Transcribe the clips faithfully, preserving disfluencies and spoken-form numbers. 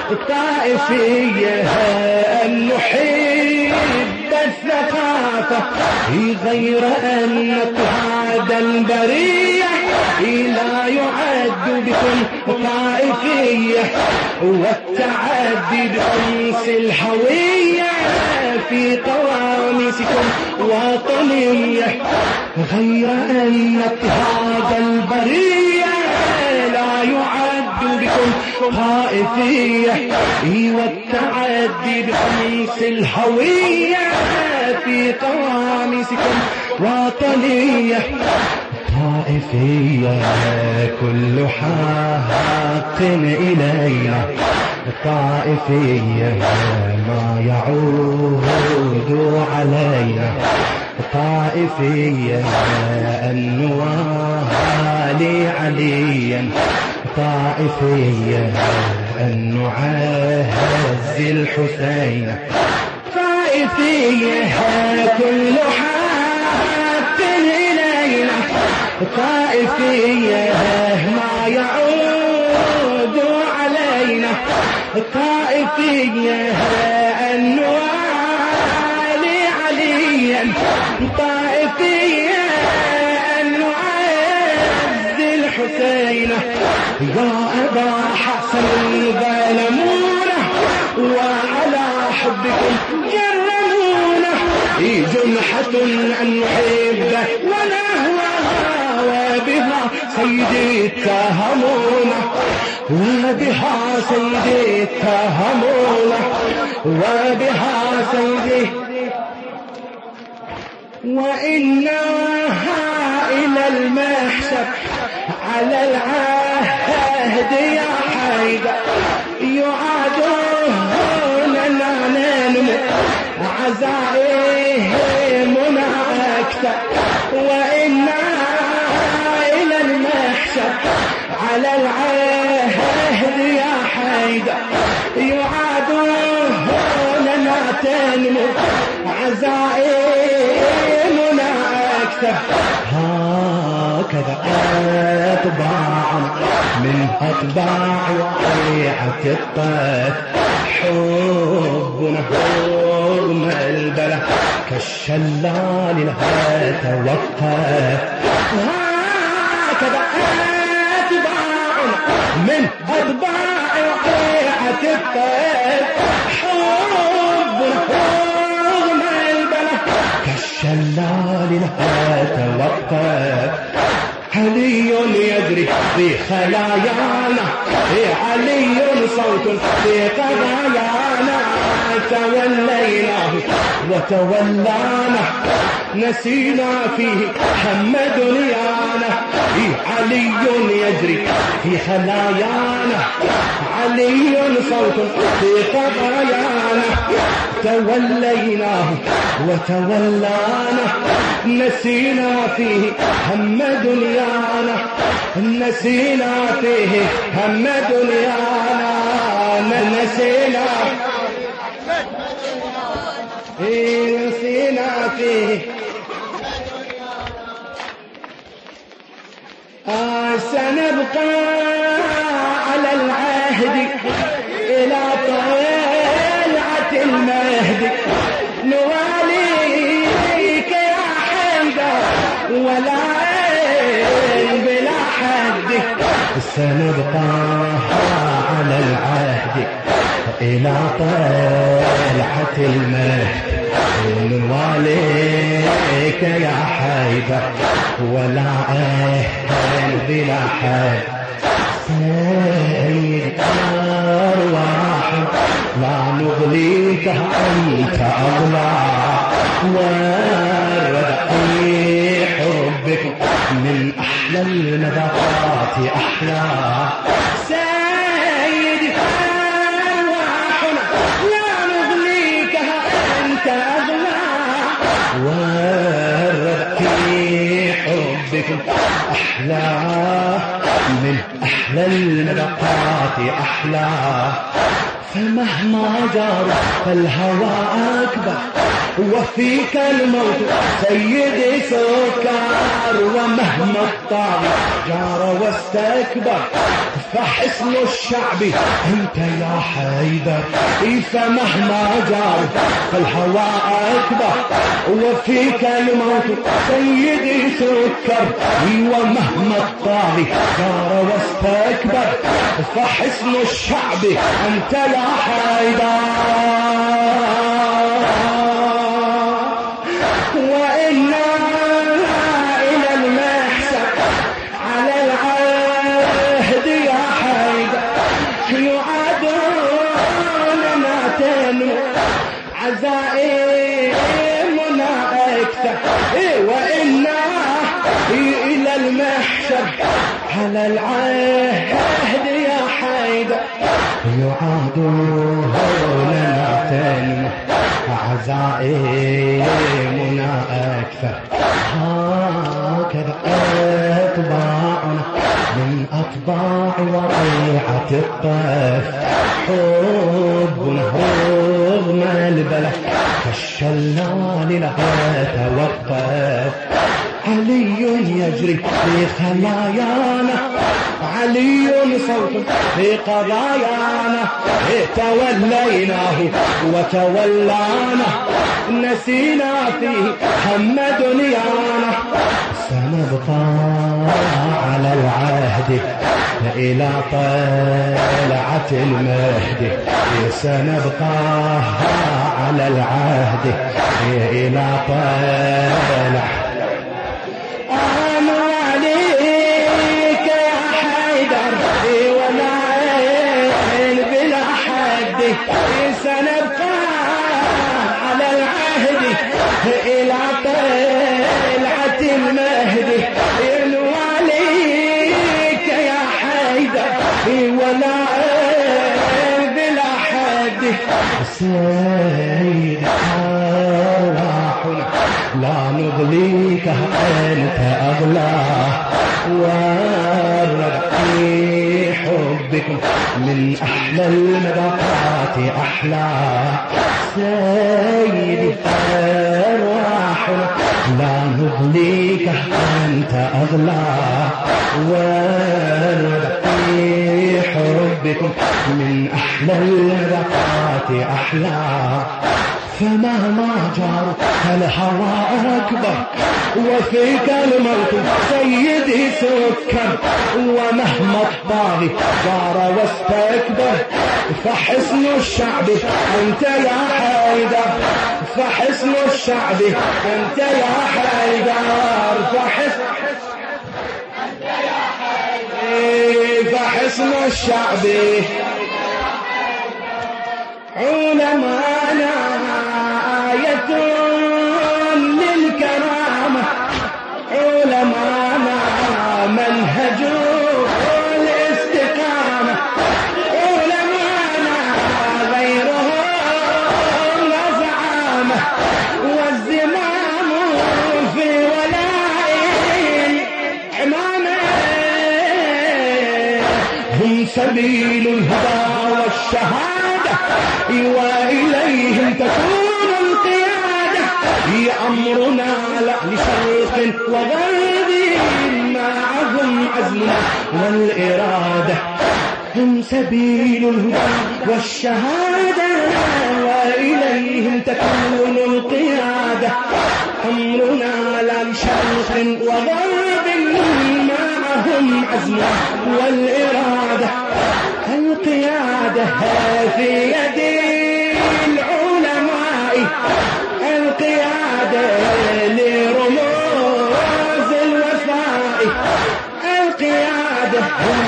الطائفية المحب الثقافة غير أن هذا البرية لا يعد بكم طائفية والتعدي بأمس الهوية في قواميسكم وطنية غير أن هذا البرية لا يعد بكم طائفية والتعدي بأمس الهوية في قواميسكم وطنية طائفية كل حق إلينا طائفية ما يعود علينا طائفية أن نوالي عليا طائفية أن نعز الحسين طائفية كل حق إلينا طائفية ما يعود علينا طائفية أن نوالي عليا طائفية أن نعز الحسين يا أبا حسن ظلمونا وعلى حبكم جرمونا جنحة أن نحبه ونهوها وبها سيدي اتهمونا وبها سيدي اتهمونا وبها سيدي وإنها إلى المحشر على العهد يا حيدر يعادون ننمو عزائمنا أكثر وإنها إلى المحشر على العهد يا حيدر يعادون تنمو عزائمنا أكثر هكذا أتباعنا من أتباع وقيعة الطيف حبنا حرم البلد كالشلال لها توقف هكذا أتباعنا من أتباع وقيعة الطيف حبنا حرم البلد كالشلال لها توقف علي يدري في خلايانا علي صوت في قضايانا توليناه وتولانا نسينا فيه هم دنيانا علي يجري في خلايانا علي صوت في قضايانا توليناه وتولانا نسينا فيه هم دنيانا نسينا فيه هم دنيانا نسينا نسينا فيه آه سنبقى على العهد إلى طلعة المهدي نواليك يا حيدر ولا بلا حد سنبقى على العهد إلى طلعة المهدي نواليك يا حيدر ولا أهل بلا حد سيد أرواح لا نغليك أنت أغلى ورد أي حبك من أحلى المذاقات أحلى سيد أرواحنا لا نغليك أنت أغلى ورد أي حبك أحلى من أحلى المذاقات أحلى فمهما جار فالهوى أكبر وفيك الموت سيدي سكر، ومهما الطاغي جار واستكبر فحسن الشعب انت يا حيدر. فمهما جار فالهوى اكبر، وفيك الموت سيدي سكر، ومهما الطاغي جار واستكبر فحسن الشعب انت يا حيدر. وإنا إلى المحشر على العهد يا حيدر يعادوننا تنمو عزائمنا أكثر. وإنا إلى المحشر على العهد يا حيدر يعادوننا تنمو عزائمنا أكثر. هكذا أطباعنا من أطباع وريعة الطيف، حبنا رغم البلد كالشلال لا يتوقف. علي يجري في خلايانا، علي صوت في قضايانا، توليناه وتولانا نسينا فيه هم دنيانا. سنبقى على العهد إلى طلعة المهد، سنبقى على العهد إلى طلعة. سنبقى على العهد إلى طلعة المهد، ينواليك يا حيدر ولا بلا حد. سيد أرواحنا لا نغليك أنت أغلى، ورد حبكم من أحلى المذاقات أحلى. سيدي أرواحنا لا نغليك أنت أغلى، ورد حبكم من أحلى المذاقات أحلى. فمهما جار فالهوى أكبر، وفيك الموت سيدي سكر، ومهما الطاغي جار واستكبر فحسن الشعب أنت يا حيدر. فحسن الشعب أنت يا حيدر. فحسن أنت يا حيدر. فحسن الشعب علمانا آية للكرامة، علمانا منهج الاستقامة، علمانا غيرهم زعامة، والزمام في ولاء حمامة. هم سبيل الهدى والشهادة، وإليهم تكون القيادة. أمرنا لا لشرق وغرب، معهم عزمنا والإرادة. هم سبيل الهدى والشهادة، وإليهم تكون القيادة. أمرنا لا لشرق وغرب، معهم عزمنا والإرادة. القيادة في يد العلماء، القيادة لرموز الوفاء، القيادة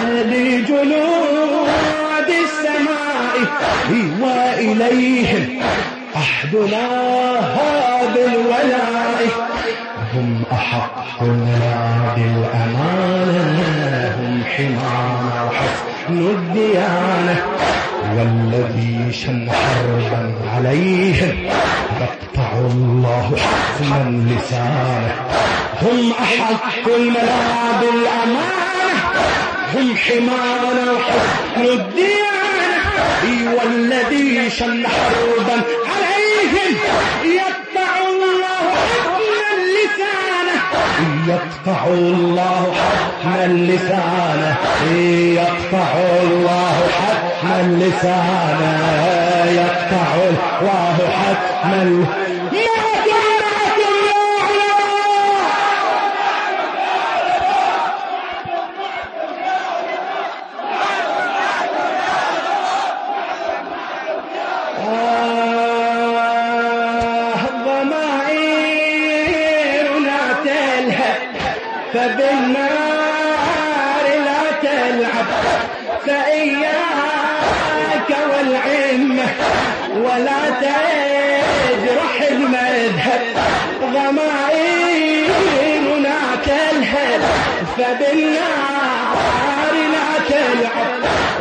لجنود السماء. وإليهم عهدنا بالولاء. هم أحقنا بالأمانة، هم حمانا وحسن الديانة. والذي شن حربا عليهم يقطع الله حزما لسانه. هم أحق الملا بالأمانة، هم حمانا وحسن الديانة. والذي شن حربا عليهم يقطع يقطع الله حتما لسانه يقطع الله حتما لسانه يقطع الله حتما فبالنار لا تلعب فإياك والعمة ولا تجرح المذهب ضمائرنا تلهب فبالنار لا تلعب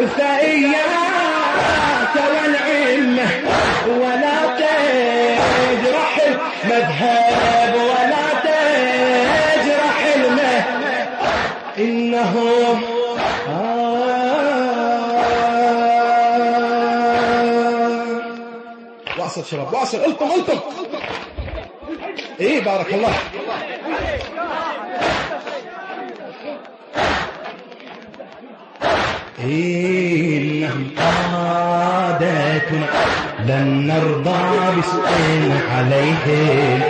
فإياك والعمة ولا تجرح المذهب ولا تجرح المذهب إنه واصل شباب واصل الطم الطم ايه بارك الله إنهم عاداتنا لن نرضى بسوء عليهم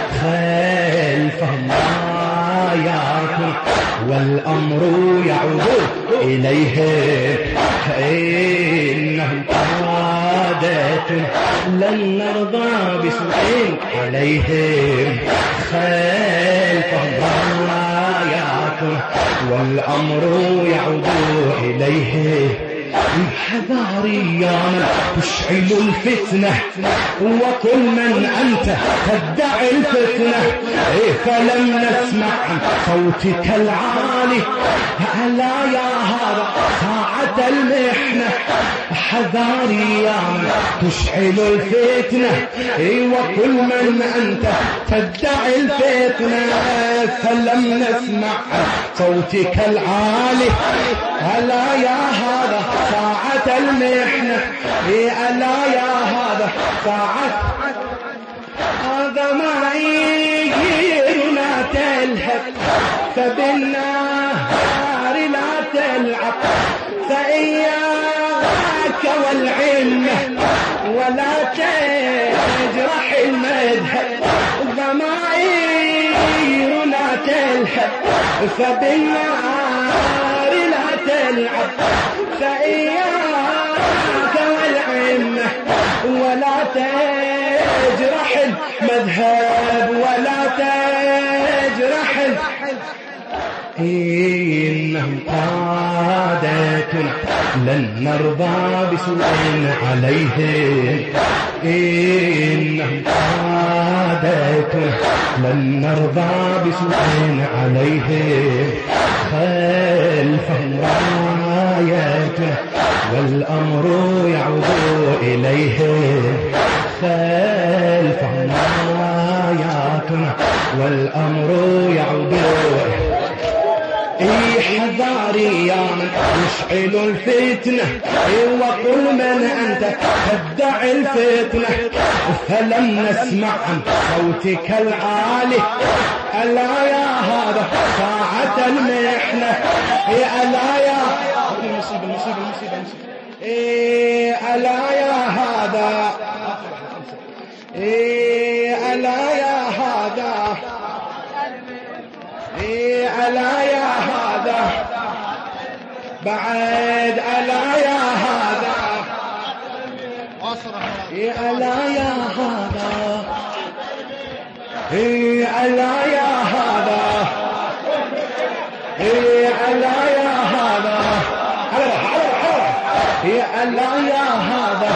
خلفهم آياتنا والأمر يعود إليهم إنهم عاداتنا لن نرضى بسوء عليهم خلفهم آياتنا والأمر يعود إليه حذاري يا من تشعل الفتنة وكل من أنت تدعي الفتنة فلم نسمع صوتك العالي ألا يا هذا ساعة المحنة حذاري يا من تشعل الفتنة وكل من أنت تدعي الفتنة فلم نسمع صوتك العالي ألا يا هذا ساعة المحنة ألا يا هذا ساعة هذا ما يجيرنا تلهب فبالنار لا تلعب فإياك والعلة ولا تجرح المذهب ضمائرنا تلهب فبالنار لا تلعب فإياك والعمة ولا تجرح المذهب ولا تجرح إنهم عاداتنا لن نرضى بسوء عليهم إنهم عاداتنا لن نرضى بسوء عليهم خلفهم راياتنا والأمر يعود إليهم خلفهم راياتنا والأمر يعود إليهم إيه حذاري يا من يشعل الفتنة وكل من أنت تدعي الفتنة فلم نسمع عن صوتك العالي ألا يا هذا ساعة المحنة ألا يا المصيبة المصيبة المصيبة إيه ألا يا هذا إيه ألا يا هذا إيه ألا يا هذا بعد ألا يا هذا إيه ألا يا هذا إيه ألا يا هذا إيه ألا يا هذا إيه ألا يا هذا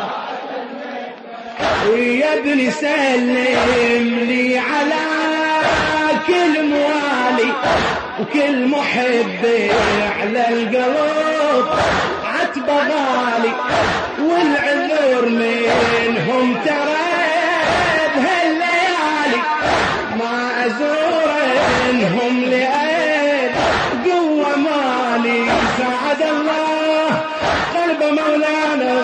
يا ابن سلم لي على كل موالي وكل محب على القلب عتبة غالي والعذر منهم ترى بهالليالي ما أزور انهم لأيد قوة مالي سعد الله قلب مولانا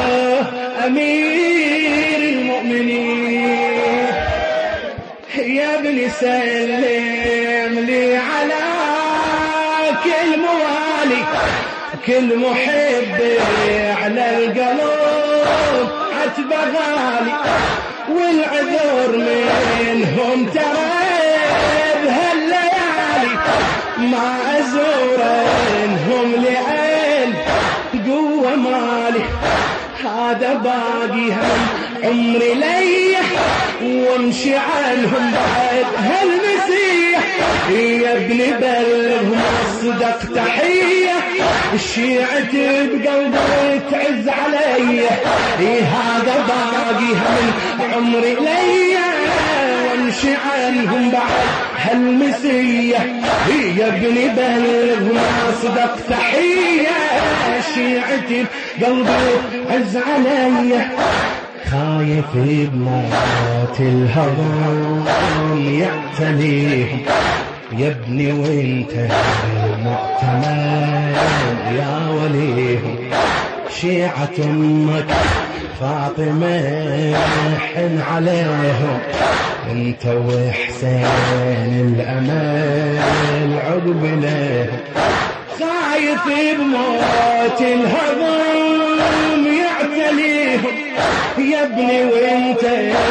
أمير المؤمنين يا ابن سلم حملي على كل موالي كل محب على القلب عتبة غالي والعذر منهم ترى بهالليالي ما أزورنهم لأن قوة مالي هذا باقي هم عمري لي وامشي عنهم بعد هالمسيح يا ابني بلغهم الصدق تحية الشيعة بقلبي تعز علي هذا باقي هم عمري لي وامشي عنهم بعد هالمسيح يا ابني بلغهم الصدق تحية الشيعة بقلبي عز علي خايف بموت الهضم يعتليهم يا ابني وانت مؤتمن يا وليهم شيعة امك فاطمة حن عليهم انت وحسين الامل عقب لهم خايف بموت الهضم يعتليهم يا ابني وانت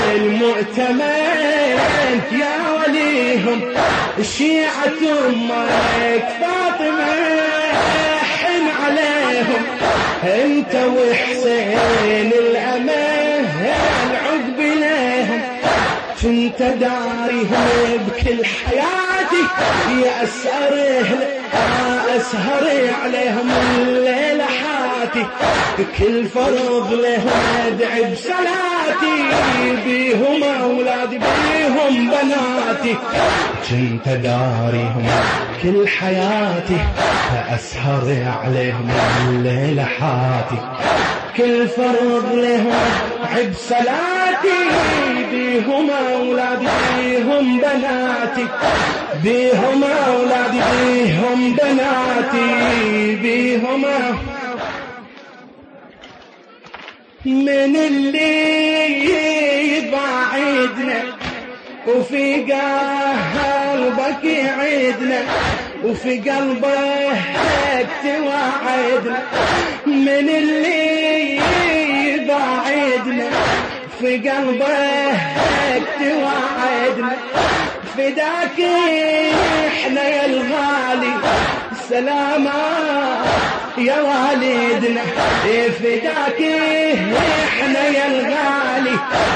المؤتمن يا وليهم الشيعة امك فاطمة حن عليهم انت وحسين الامل عقب لهم كنت داريهم بكل حياتي يا اسهر اسهر عليهم الليلة حاتي بكل فرض لهم ادعي بصلاتي بيهم اولادي بيهم بناتي كنت داريهم كل حياتي اسهر عليهم الليلة حاتي كل فرض لهم عب صلاتي بيهم اولادي بيهم بناتي بيهم اولادي بيهم بناتي بيهم من اللي بعيدنا وفي قلبك يعيدنا وفي قلبك توعدنا من اللي بعيدنا في قلبك توعدنا فداك احنا يا الغالي سلامة يا والدنا فداك احنا يا الغالي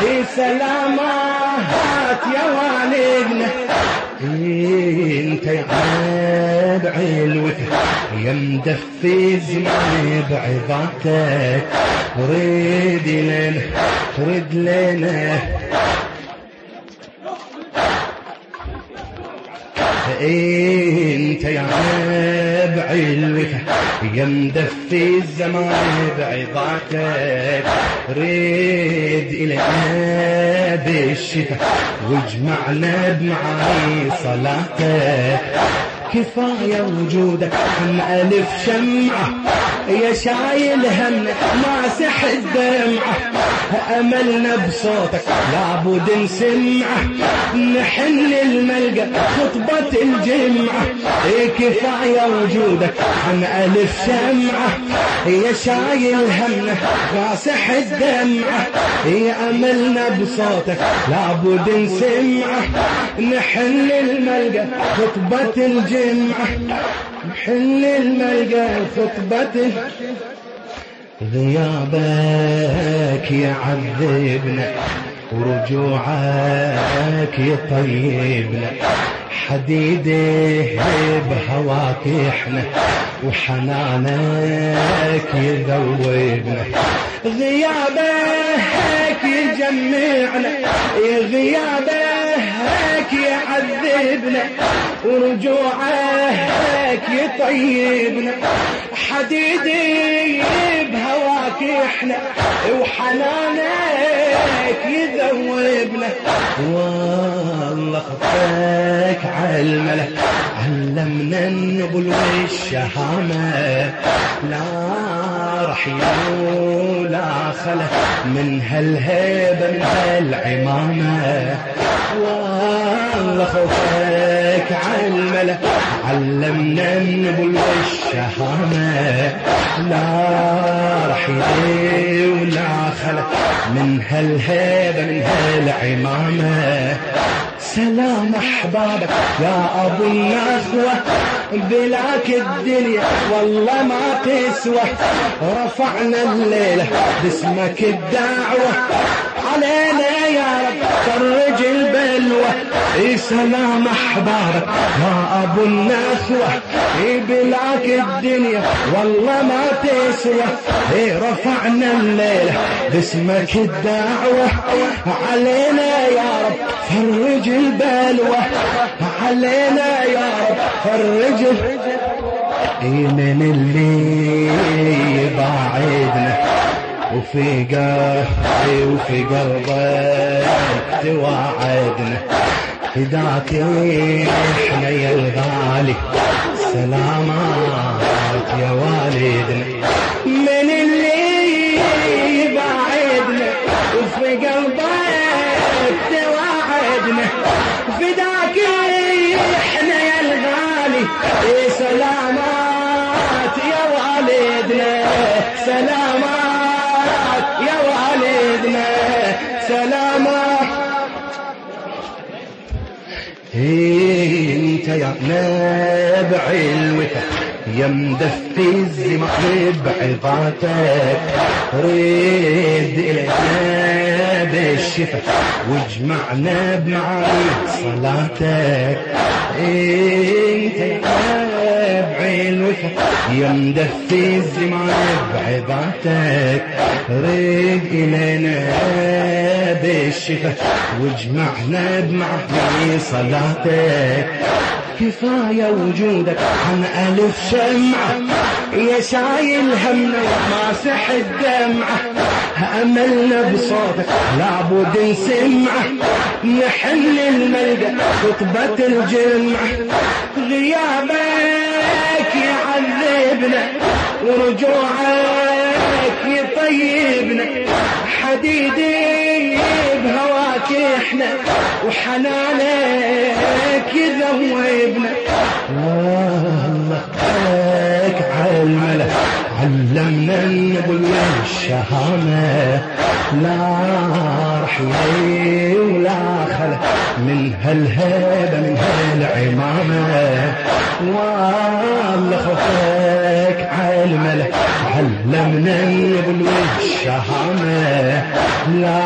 سلامات يا والدنا انت يا عاد علوتك يا مدفي زمان بعظاتك ريد لنا رد لنا انت يا عاب علوتك يا مدفي الزمان بعظاتك ريد الينا بالشتاء واجمعنا بمعاي صلاتك كفاية وجودك عن ألف شمعة يا شايل همنا ماسح الدمعة أملنا بصوتك لابد نسمعه نحن الملقى خطبة الجمعة كفاية وجودك عن ألف شمعة يا شايل همنا ماسح الدمعة يا أملنا بصوتك لابد نسمعه نحن الملقى خطبة الجمعة محل الملقى خطبته غيابك يعذبنا ورجوعك يطيبنا حديده بهواك احنا وحنانك يذوبنا غيابك يجمعنا غيابك يعذبنا ورجوعك يطيبنا حديدي بهواك هواك احنا وحنانك يذوبنا. والله خطاك عالملا علمنا النبل والشهامة، لا رحيل ولا خلا من هالهيبة من هالعمامة. والله خوفك عالملا علمنا النبل والشهامة، لا رحيل ولا خلا من هالهيبة من هالعمامة. سلام احبابك يا ابو النخوة بلاك الدنيا والله ما تسوى. رفعنا الليلة باسمك الدعوة علينا يا رب فرج البلوى. سلام احبابك يا ابو النخوة بلاك الدنيا والله ما تسوى. رفعنا الليلة باسمك الدعوة علينا يا رب فرج البلوى علينا يا رب فرج. من اللي بعدنا وفي قلبي وفي قلبك توعدنا، فداك احنا يا الغالي سلامات يا والدنا. من اللي بعدنا وفي قلبك توعدنا، فداك احنا يا الغالي سلامات يا والدنا. سلامات يا والدنا سلامات. انت يا نابع الوفا يا مدفي الزمان بعظاتك، ريد إلينا بالشفا واجمعنا بمعاني صلاتك. انت يا نابع الوفا يا مدفي الزمان بعظاتك، ريد إلينا بالشفا واجمعنا بمعاني صلاتك. كفاية وجودك عن ألف شمعة يا شايل همنا وماسح الدمعة. أملنا بصوتك لابد نسمعه، نحن الملقى خطبة الجمعة. غيابك يعذبنا ورجوعك يطيبنا، حديدي بهواك احنا وحنانك يذوبنا. والله خلك عالملا علمنا النبل والشهامة، لا رحيل ولا خلا من هالهيبة من هالعمامة. والله خوفك عالملا علمنا النبل والشهامة، لا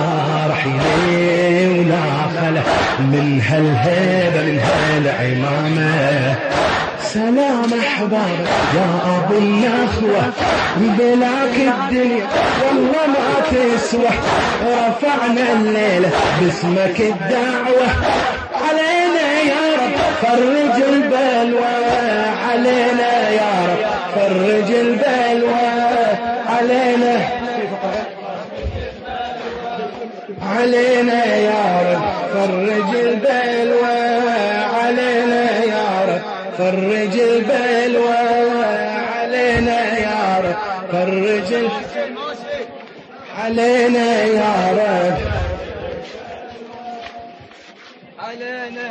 رحيل ولا خلا من هالهيبة من هالعمامة. سلام احبابك يا ابو النخوة بلاك الدنيا والله ما تسوى. رفعنا الليلة باسمك الدعوة علينا يا رب فرج البلوى علينا يا رب فرج البلوى علينا علينا يا رب فرج البلوى علينا يا رب فرج البلوى علينا يا رب فرج علينا يا رب علينا.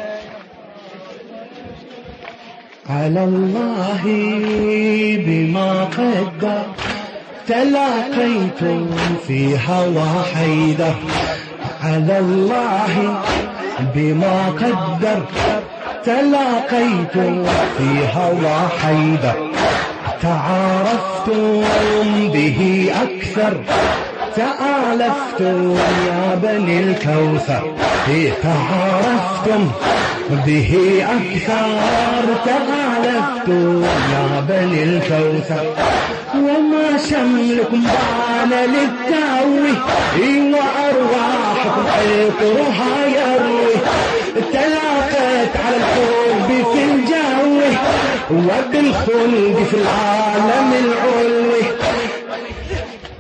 على الله بما قدر تلاقيت في هوى حيدر، على الله بما قدر تلاقيت في هوى حيدر. تعارفتم به أكثر تآلفتم يا بني الكوثر، تعارفتم به أكثر تآلفتم يا بني الكوثر. وما شملكم بان للتاوي وأرواحكم عطرها يروي. تلاقيت على الحب في الجو وبالخلد في العالم العلوي.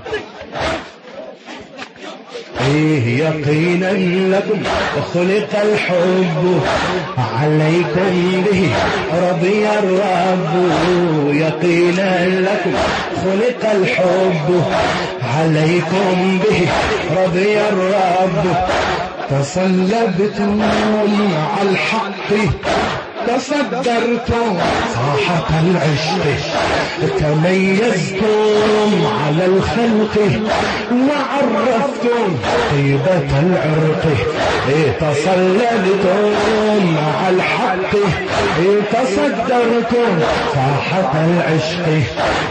إيه يقينا لكم خلق الحب عليكم به رضي الرب يقينا لكم خلق الحب عليكم به رضي الرب تصلبتم على الحق تصدرتم صاحة العشق تميزتم على الخلق وعرفتم طيبة العرق تصلبتم على الحق تصدرتم صاحة العشق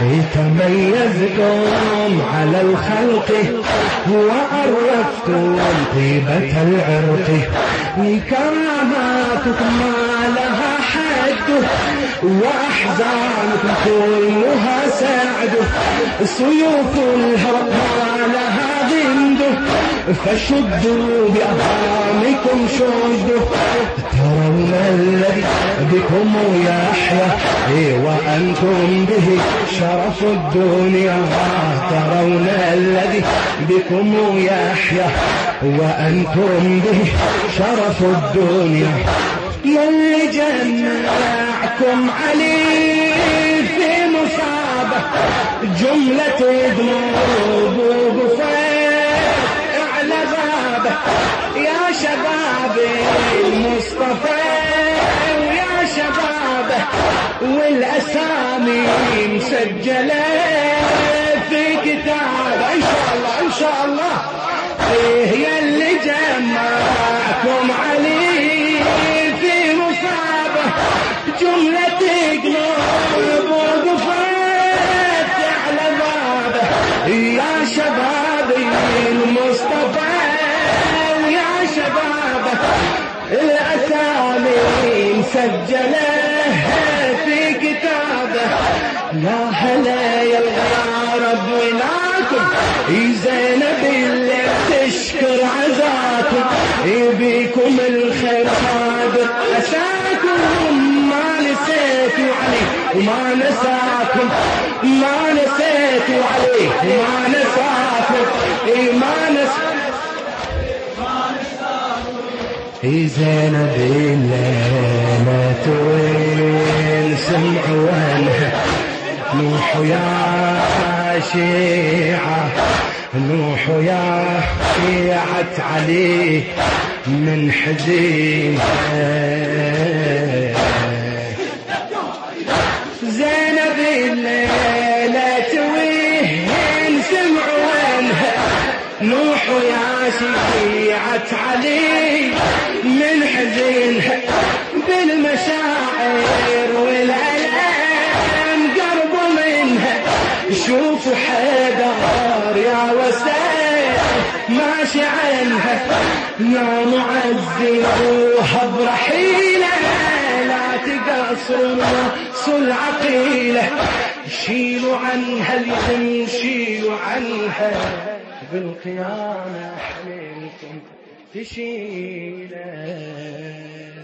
تميزتم على الخلق وعرفتم طيبة العرق كراماتكم ما لها حد وأحزانكم كلها سعد سيوف الهرب ما لها ضند فشدوا بأهامكم شدوا ترون الذي بكم يحيا وأنتم به شرف الدنيا ترون الذي بكم يحيا وأنتم به شرف الدنيا يلي جمعكم عليه في مصابة جملة ذنوب وغفران على غابة يا شباب المصطفى ويا شباب والأسامي مسجلة في كتاب إن شاء الله إن شاء الله إيه يلي جمعكم عليه في مصابة جملة قلوب وقفات على بابه يا شبابي المصطفى ويا شبابه الأسامي مسجلة في كتابه لا هلا يا رب ولاكم زينب اللي تشكر عزاكم بيكم الخير صادق أساكم ما نسيتوا عليه وما نساكم ما نسيتوا عليه وما نساكم ما نساكم زينب الليلة وين سمعوا عنها نوح يا شيعة نوح يا شيعة علي من حزين زينب الليلة وين سمعوا عنها نوح يا شيعة علي من حزينها بالمشاعر والألام قرب منها شوفوا حيدر يا وسيم ماشي عنها يا معزروها برحيلة لا تقصروا صل عقيلة شيلوا عنها اليتم شيلوا عنها بالقيامة حلمكم تشيله